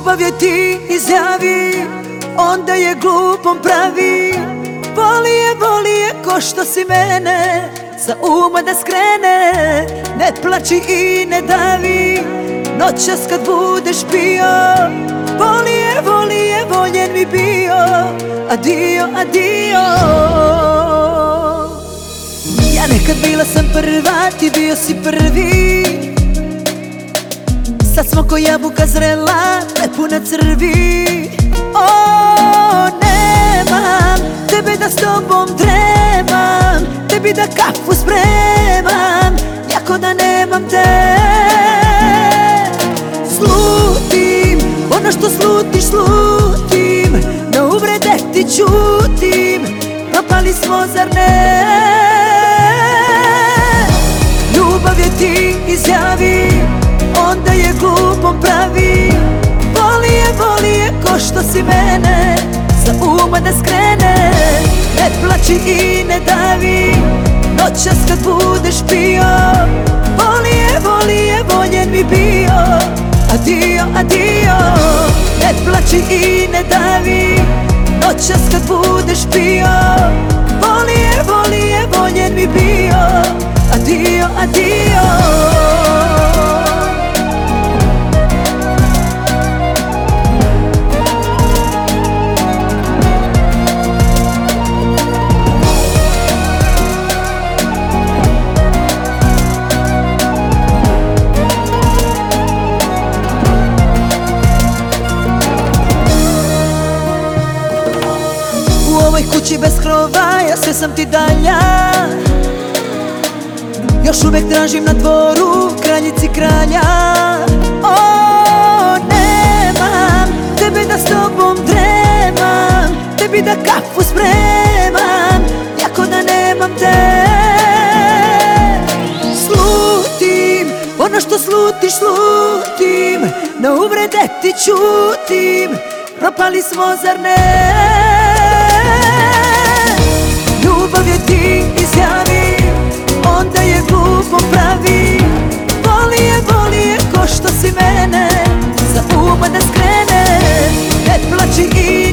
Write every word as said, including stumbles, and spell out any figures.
Ljubav je ti izjavi, onda je glupom pravi. Voli je, voli je ko što si mene, sa uma da skrene. Ne plači i ne davi, noćas kad budeš pio. Voli je, voli je, voljen mi bio. Adio, adio. Ja nekad bila sam prva, ti bio si prvi. Sad smo ko jabuka zrela, prepuna crvi. O, nemam tebe da s tobom dremam, tebi da kafu spremam, jako da nemam te. Slutim ono što slutiš, slutim, na uvrede ti ćutim, propali smo zar ne? Ljubav je ti izjavi, onda je glupom pravi. Voli je, voli je ko što si mene, sa uma da skrene. Ne plači i ne davi, noćas kad budeš pio. Voli je, voli je, voljen mi bio. Adio, adio. Ne plači i ne davi, noćas kad budeš pio. Voli je, voli je, voljen mi bio. Adio, adio. U ovoj kući bez krova, ja sve sam ti dalja. Još uvek tražim na dvoru, kraljici kralja. O, nemam tebe da s tobom dremam, tebi da kafu spremam, jako da nemam te. Slutim ono što slutiš, slutim, na uvrede ti ćutim, propali smo zar ne? Ljubav je ti izjavi, onda je glupom pravi. Voli je, voli je ko što si mene, sa uma da skrene. Ne plači i